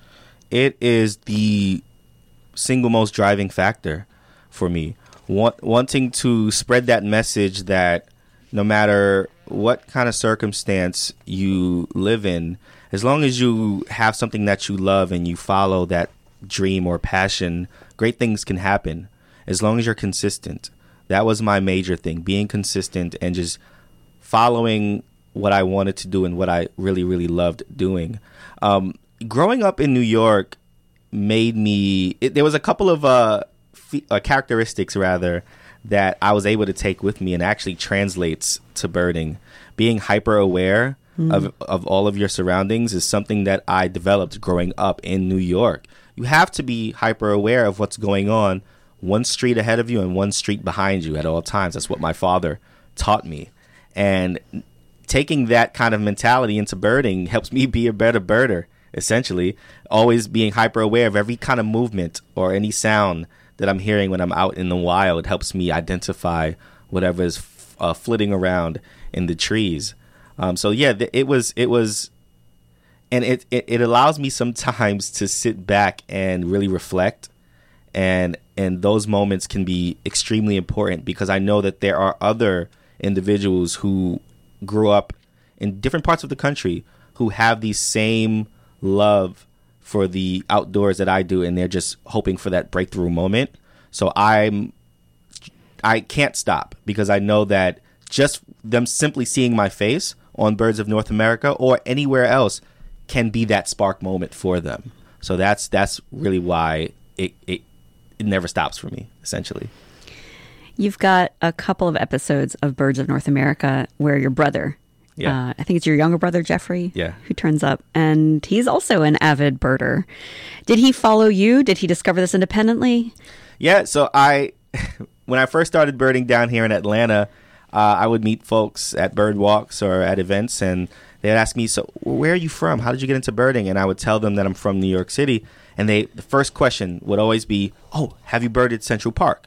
It is the single most driving factor for me. Want, wanting to spread that message that no matter what kind of circumstance you live in, as long as you have something that you love and you follow that dream or passion, great things can happen as long as you're consistent. That was my major thing, being consistent and just following what I wanted to do and what I really, really loved doing. Um, growing up in New York made me, it, there was a couple of uh, f- uh, characteristics, rather, that I was able to take with me and actually translates to birding. Being hyper aware mm. of, of all of your surroundings is something that I developed growing up in New York. You have to be hyper aware of what's going on one street ahead of you and one street behind you at all times. That's what my father taught me. And taking that kind of mentality into birding helps me be a better birder, essentially. Always being hyper aware of every kind of movement or any sound that I'm hearing when I'm out in the wild helps me identify whatever is f- uh, flitting around in the trees. Um, so yeah, th- it was, it was, and it, it, it allows me sometimes to sit back and really reflect. And, and those moments can be extremely important because I know that there are other individuals who grew up in different parts of the country who have the same love for the outdoors that I do, and they're just hoping for that breakthrough moment. So I'm, I can't stop because I know that just them simply seeing my face on Birds of North America or anywhere else can be that spark moment for them. So that's that's really why it it, it never stops for me, essentially. You've got a couple of episodes of Birds of North America where your brother, yeah. uh, I think it's your younger brother, Jeffrey, yeah. who turns up, and he's also an avid birder. Did he follow you? Did he discover this independently? Yeah, so I, when I first started birding down here in Atlanta, uh, I would meet folks at bird walks or at events, and they'd ask me, so where are you from? How did you get into birding? And I would tell them that I'm from New York City, and they the first question would always be, oh, have you birded Central Park?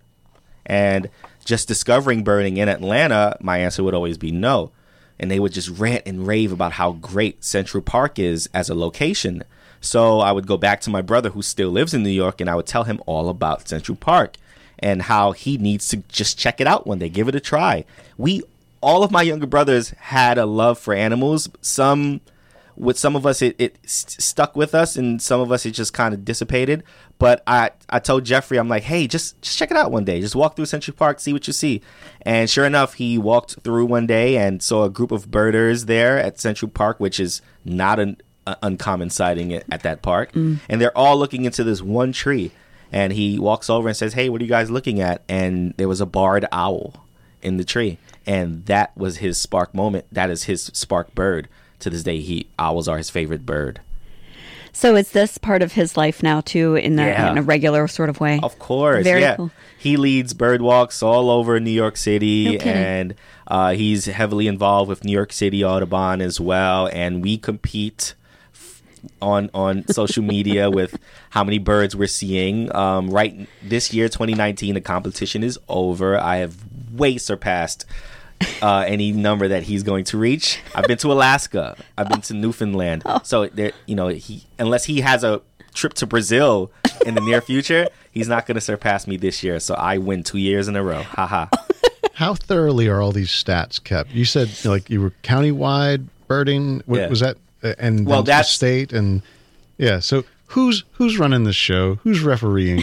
And just discovering birding in Atlanta, my answer would always be no. And they would just rant and rave about how great Central Park is as a location. So I would go back to my brother who still lives in New York, and I would tell him all about Central Park and how he needs to just check it out one day, give it a try. We, all of my younger brothers had a love for animals. Some, with some of us, it, it st- stuck with us, and some of us, it just kind of dissipated. But I, I told Jeffrey, I'm like, hey, just, just check it out one day. Just walk through Central Park, see what you see. And sure enough, he walked through one day and saw a group of birders there at Central Park, which is not an uh, uncommon sighting at, at that park. Mm. And they're all looking into this one tree. And he walks over and says, hey, what are you guys looking at? And there was a barred owl in the tree. And that was his spark moment. That is his spark bird. To this day, he owls are his favorite bird. So is this part of his life now, too, in, the, yeah. in a regular sort of way? Of course, Very yeah. Cool. He leads bird walks all over New York City, No and uh, he's heavily involved with New York City Audubon as well. And we compete f- on on social media with how many birds we're seeing. Um, right this year, twenty nineteen, the competition is over. I have way surpassed Uh, any number that he's going to reach. I've been to Alaska. I've been to Newfoundland. Oh. So there, you know, he unless he has a trip to Brazil in the near future, he's not going to surpass me this year. So I win two years in a row. Haha. How thoroughly are all these stats kept? You said like you were countywide birding. What yeah. was that? Uh, and well, that's state and yeah. So who's who's running this show? Who's refereeing?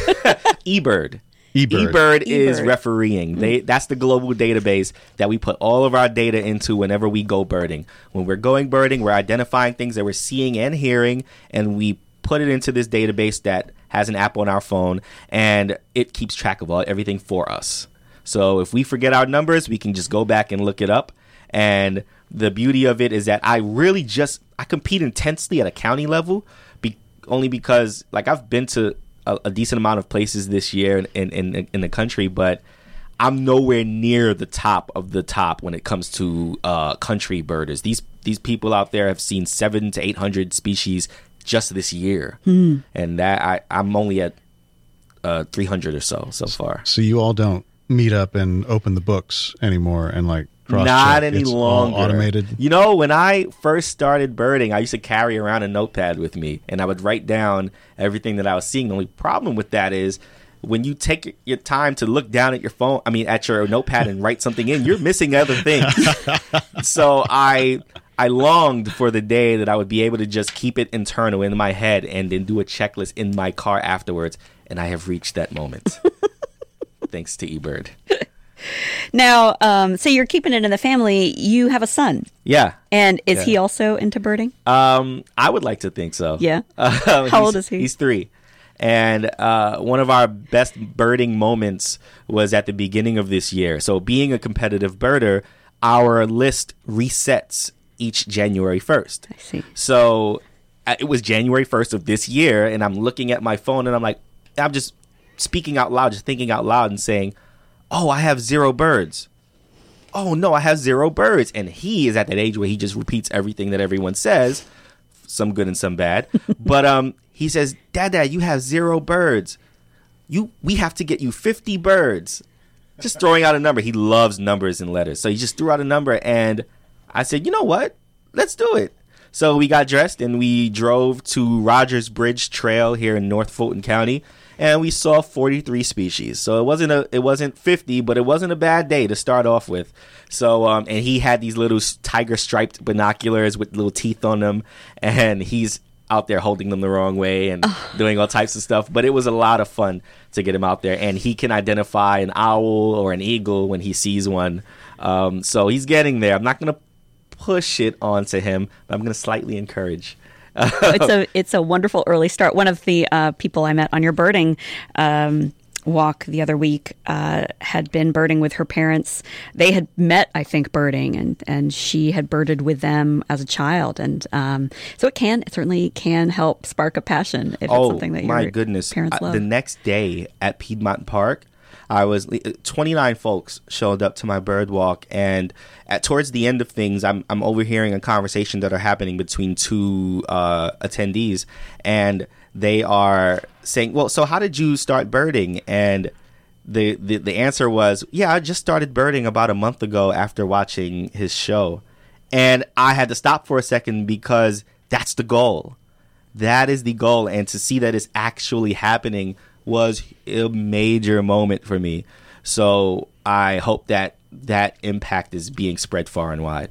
eBird. eBird. eBird is refereeing. They that's the global database that we put all of our data into whenever we go birding. When we're going birding, we're identifying things that we're seeing and hearing, and we put it into this database that has an app on our phone, and it keeps track of all everything for us. So if we forget our numbers, we can just go back and look it up. And the beauty of it is that I really just I compete intensely at a county level, be, only because like I've been to a, a decent amount of places this year in, in in in the country, but I'm nowhere near the top of the top when it comes to uh, country birders. These these people out there have seen seven to eight hundred species just this year, Hmm. and that I I'm only at uh, three hundred or so so far. So you all don't meet up and open the books anymore and like cross Not check. any It's all longer. automated. You know, when I first started birding, I used to carry around a notepad with me, and I would write down everything that I was seeing. The only problem with that is when you take your time to look down at your phone, I mean, at your notepad and write something in, you're missing other things. So I I longed for the day that I would be able to just keep it internal in my head and then do a checklist in my car afterwards. And I have reached that moment. Thanks to eBird. Now, um, so you're keeping it in the family. You have a son. Yeah. And is Yeah. he also into birding? Um, I would like to think so. Yeah. Um, How he's- old is he? He's three. And uh, one of our best birding moments was at the beginning of this year. So being a competitive birder, our list resets each January first. I see. So uh, it was January first of this year, and I'm looking at my phone, and I'm like, I'm just speaking out loud, just thinking out loud and saying, oh, I have zero birds. Oh, no, I have zero birds. And he is at that age where he just repeats everything that everyone says, some good and some bad. But um, he says, Dad, Dad, you have zero birds. You, we have to get you fifty birds. Just throwing out a number. He loves numbers and letters. So he just threw out a number, and I said, you know what? Let's do it. So we got dressed, and we drove to Rogers Bridge Trail here in North Fulton County, and we saw forty-three species. So it wasn't a, it wasn't fifty, but it wasn't a bad day to start off with. So um, and he had these little tiger striped binoculars with little teeth on them, and he's out there holding them the wrong way and doing all types of stuff. But it was a lot of fun to get him out there, and he can identify an owl or an eagle when he sees one. Um, so he's getting there. I'm not going to push it onto him, but I'm going to slightly encourage. it's a it's a wonderful early start. One of the uh, people I met on your birding um, walk the other week uh, had been birding with her parents. They had met, I think, birding, and, and she had birded with them as a child, and um, so it can it certainly can help spark a passion if oh, it's something that my your goodness. parents Uh, love. the next day at Piedmont Park, I was twenty-nine folks showed up to my bird walk, and at towards the end of things, I'm I'm overhearing a conversation that are happening between two uh, attendees, and they are saying, "Well, so how did you start birding?" And the, the the answer was, "Yeah, I just started birding about a month ago after watching his show," and I had to stop for a second because that's the goal. That is the goal, and to see that it's actually happening was a major moment for me. So I hope that that impact is being spread far and wide.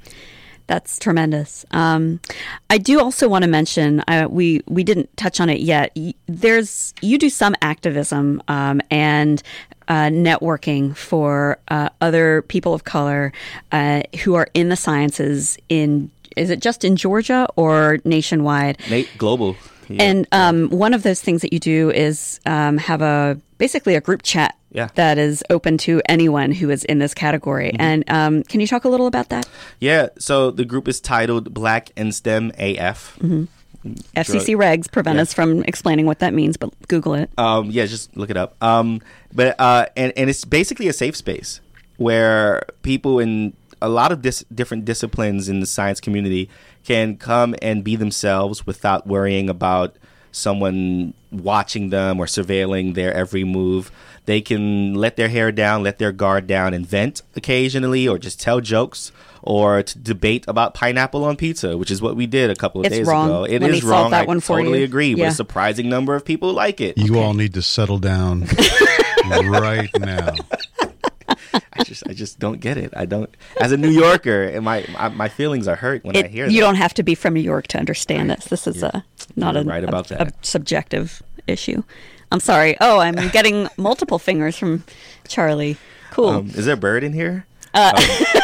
That's tremendous. Um, I do also want to mention uh, we we didn't touch on it yet. Y- There's you do some activism um, and uh, networking for uh, other people of color uh, who are in the sciences. In is it just in Georgia or nationwide? Nate, global. Yeah. And um, one of those things that you do is um, have a basically a group chat Yeah. that is open to anyone who is in this category. Mhm. And um, can you talk a little about that? Yeah, so the group is titled Black and STEM A F. Mm-hmm. F C C regs prevent Yeah. us from explaining what that means, but Google it. Um, yeah, just look it up. Um, but uh, and and it's basically a safe space where people in a lot of dis- different disciplines in the science community can come and be themselves without worrying about someone watching them or surveilling their every move. They can let their hair down, let their guard down, and vent occasionally, or just tell jokes, or to debate about pineapple on pizza, which is what we did a couple of It's days wrong. ago. It Let me is solve wrong. that I one for totally you. agree, but Yeah. a surprising number of people like it. You all need to settle down right now. I just, I just don't get it. I don't. As a New Yorker, and my my, my feelings are hurt when It- I hear you that. don't have to be from New York to understand this. This is a not you're a, right about a, that. a subjective issue. I'm sorry. Oh, I'm getting multiple fingers from Charlie. Cool. Um, is there a bird in here? Uh,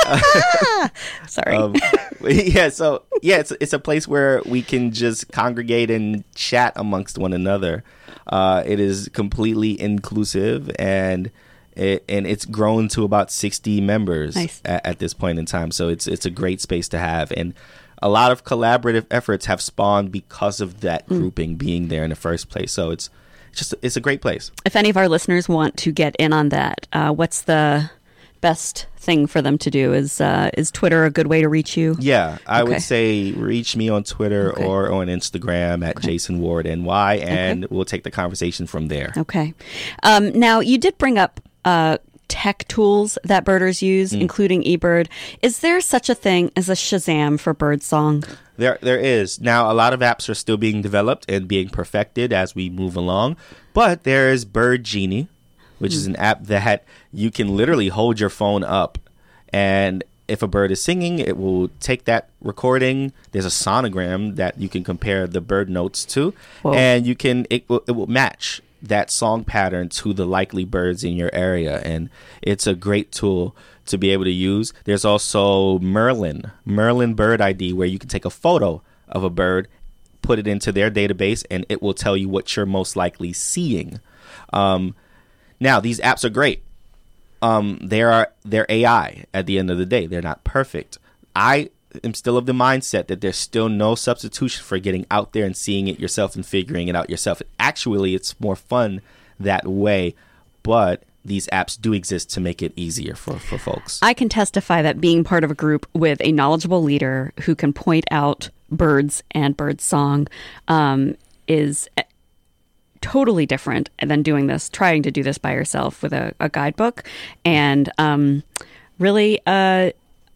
Sorry. Um, yeah, so yeah, it's it's a place where we can just congregate and chat amongst one another. Uh, it is completely inclusive, and it, and it's grown to about sixty members Nice. at, at this point in time. So it's it's a great space to have, and a lot of collaborative efforts have spawned because of that grouping being there in the first place. So it's just it's a great place. If any of our listeners want to get in on that, uh, what's the best thing for them to do? Is uh, is Twitter a good way to reach you? Yeah, I Okay. would say reach me on Twitter Okay. or on Instagram at Okay. Jason Ward N Y, and we'll take the conversation from there. Okay. Um, now, you did bring up uh, tech tools that birders use, Mm. including eBird. Is there such a thing as a Shazam for birdsong? There, there is. Now, a lot of apps are still being developed and being perfected as we move along, but there is Bird Genie, which is an app that you can literally hold your phone up, and if a bird is singing, it will take that recording. There's a sonogram that you can compare the bird notes to, Whoa. and you can it will, it will match that song pattern to the likely birds in your area, and it's a great tool to be able to use. There's also Merlin, Merlin Bird I D, where you can take a photo of a bird, put it into their database, and it will tell you what you're most likely seeing. Um, now, these apps are great. Um, they are they're A I at the end of the day. They're not perfect. I am still of the mindset that there's still no substitution for getting out there and seeing it yourself and figuring it out yourself. Actually, it's more fun that way, but these apps do exist to make it easier for, for folks. I can testify that being part of a group with a knowledgeable leader who can point out birds and bird song um, is totally different than doing this, trying to do this by yourself with a, a guidebook, and um, really uh,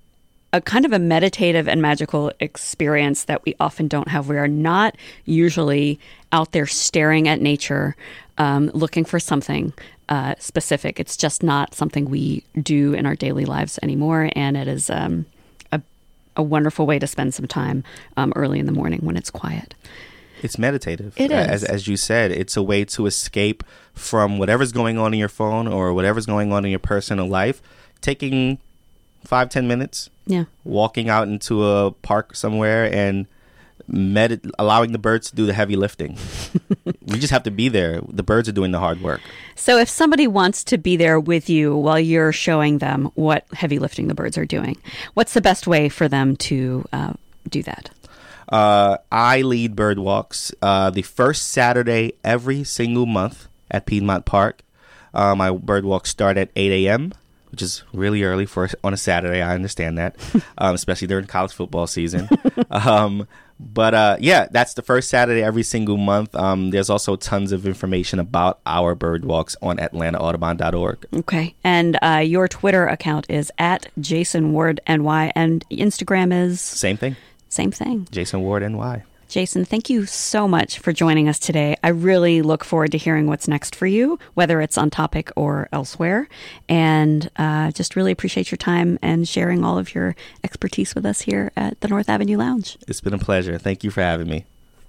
a kind of a meditative and magical experience that we often don't have. We are not usually out there staring at nature, um, looking for something uh, specific. It's just not something we do in our daily lives anymore, and it is um, a, a wonderful way to spend some time um, early in the morning when it's quiet. It's meditative. It is. As, as you said, it's a way to escape from whatever's going on in your phone or whatever's going on in your personal life. Taking five, ten minutes, Yeah. walking out into a park somewhere and medit- allowing the birds to do the heavy lifting. We just have to be there. The birds are doing the hard work. So if somebody wants to be there with you while you're showing them what heavy lifting the birds are doing, what's the best way for them to uh, do that? Uh, I lead bird walks uh, the first Saturday every single month at Piedmont Park. Uh, my bird walks start at eight a.m., which is really early for on a Saturday. I understand that, um, especially during college football season. um, but uh, yeah, that's the first Saturday every single month. Um, there's also tons of information about our bird walks on Atlanta Audubon dot org. Okay. And uh, your Twitter account is at Jason Ward N Y, and Instagram is? Same thing. Same thing. Jason Ward N Y. Jason, thank you so much for joining us today. I really look forward to hearing what's next for you, whether it's on topic or elsewhere. And uh, just really appreciate your time and sharing all of your expertise with us here at the North Avenue Lounge. It's been a pleasure. Thank you for having me.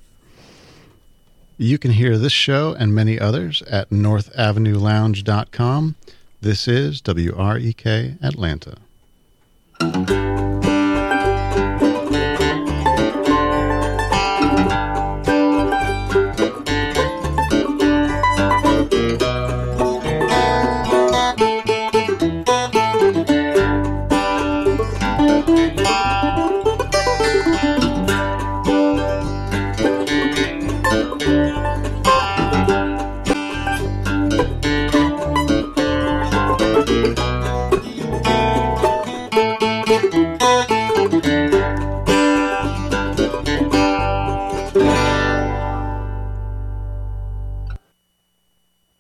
You can hear this show and many others at north avenue lounge dot com. This is W R E K Atlanta.